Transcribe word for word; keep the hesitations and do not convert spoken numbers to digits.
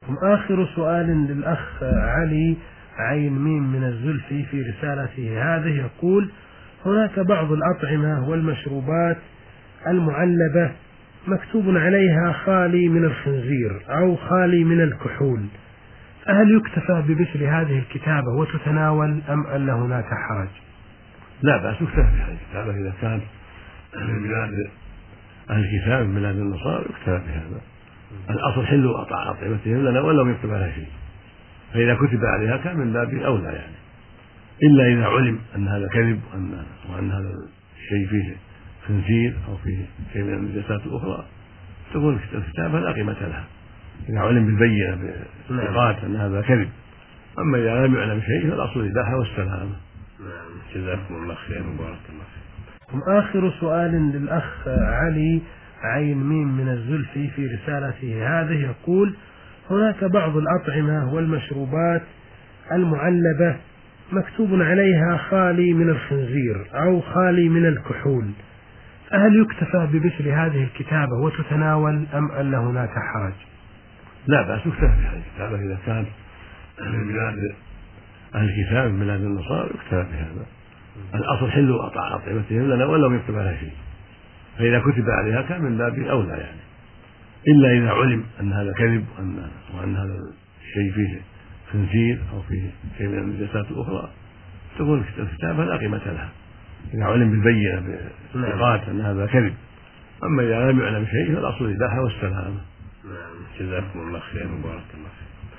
آخر سؤال للأخ علي عين ميم من الزلفي في رسالته هذه يقول: هناك بعض الأطعمة والمشروبات المعلبة مكتوب عليها خالي من الخنزير أو خالي من الكحول، فهل يكتفى بمثل هذه الكتابة وتتناول أم أن هناك حرج؟ لا بأس يكتفى بهذه الكتابة إذا كان من بلاد أهل الكتاب من بلاد النصارى يكتفى بهذا. الأصل حل أطعمتهم لنا ولو يكتب عليها شيء، فإذا كتب عليها كان من باب أولى يعني، إلا إذا علم أن هذا كذب وأن, وأن هذا الشيء فيه خنزير أو فيه شيء من النجاسات الأخرى تكون الكتابة لا قيمة لها إذا علم بالبينة بالثقات أن هذا كذب. أما إذا لم يعلم شيء فالأصل الإباحة والسلامة. جزاكم الله خير وبارك الله فيكم. آخر سؤال للأخ علي عين ميم من الزلفي في رسالته هذه يقول: هناك بعض الأطعمة والمشروبات المعلبة مكتوب عليها خالي من الخنزير أو خالي من الكحول، فهل يكتفى بمثل هذه الكتابة وتتناول أم أن هناك حرج؟ لا بأس يكتفى بهذه الكتابة إذا كان من بلاد أهل الكتاب من بلاد النصارى يكتفى بهذا. الأصل حل أطعمتهم لنا ولو يكتب عليها شيء، فإذا كتب عليها كان من باب أولى يعني، إلا إذا علم أن هذا كذب وأن, وأن هذا الشيء فيه خنزير أو فيه شيء من النجاسات الأخرى تكون الكتابة لا قيمة لها إذا علم بالبينة بالثقات أن هذا كذب. أما إذا لم يعلم شيء فالأصل الإباحة والسلامة. جزاكم الله خير وبارك الله فيكم.